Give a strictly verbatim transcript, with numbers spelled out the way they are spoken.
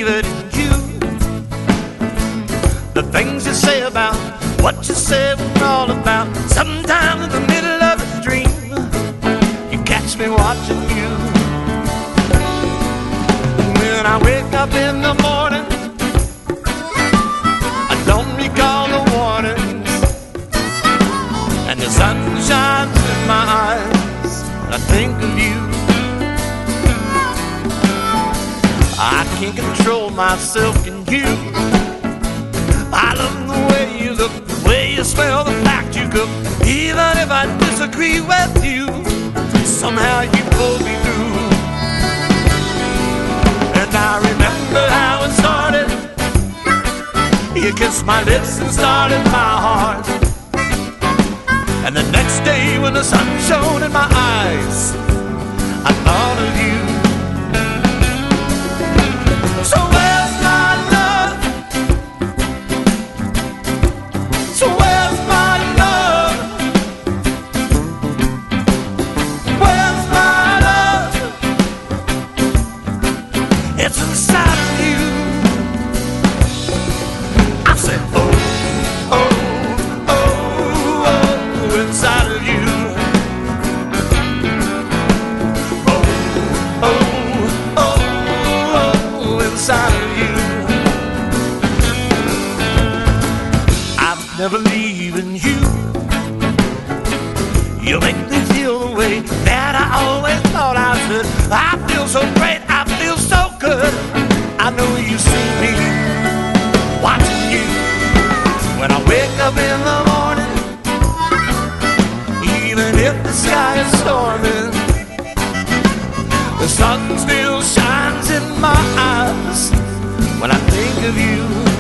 it in you. The things you say about what you said were all about. Sometimes in the middle of a dream, you catch me watching you. When I wake up in the morning, I don't recall the warnings, and the sun shines in my eyes, and I think of you. I can't control myself, can you? I love the way you look, the way you smell, the fact you cook. Even if I disagree with you, somehow you pull me through. And I remember how it started. You kissed my lips and started my heart. And the next day when the sun shone in my eyes, I thought of you. So where's my love? So where's my love? Where's my love? It's inside of you. I said, oh, oh, oh, oh, inside of you. Oh, oh, oh, oh, inside of you. I'm never leaving you. You make me feel the way that I always thought I should. I feel so great, I feel so good. I know you see me watching you. When I wake up in the morning, even if the sky is storming, the sun still shines in my eyes when I think of you.